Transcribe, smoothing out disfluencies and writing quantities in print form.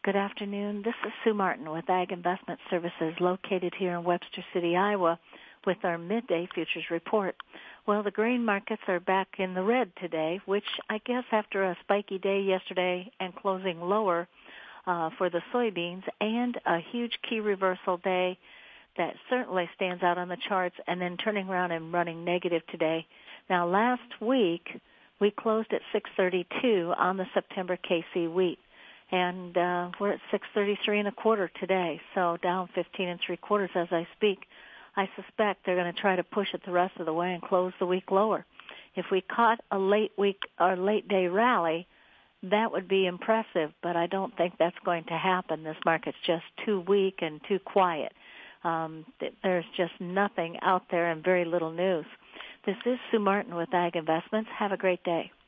Good afternoon. This is Sue Martin with Ag Investment Services located here in Webster City, Iowa with our midday futures report. Well, the grain markets are back in the red today, which I guess after a spiky day yesterday and closing lower for the soybeans and a huge key reversal day that certainly stands out on the charts and then turning around and running negative today. Now, last week we closed at 632 on the September KC wheat. And we're at 633 and a quarter today, so down 15 and three quarters as I speak. I suspect they're going to try to push it the rest of the way and close the week lower. If we caught a late week or late day rally, that would be impressive, but I don't think that's going to happen. This market's just too weak and too quiet. There's just nothing out there and very little news. This is Sue Martin with Ag Investments. Have a great day.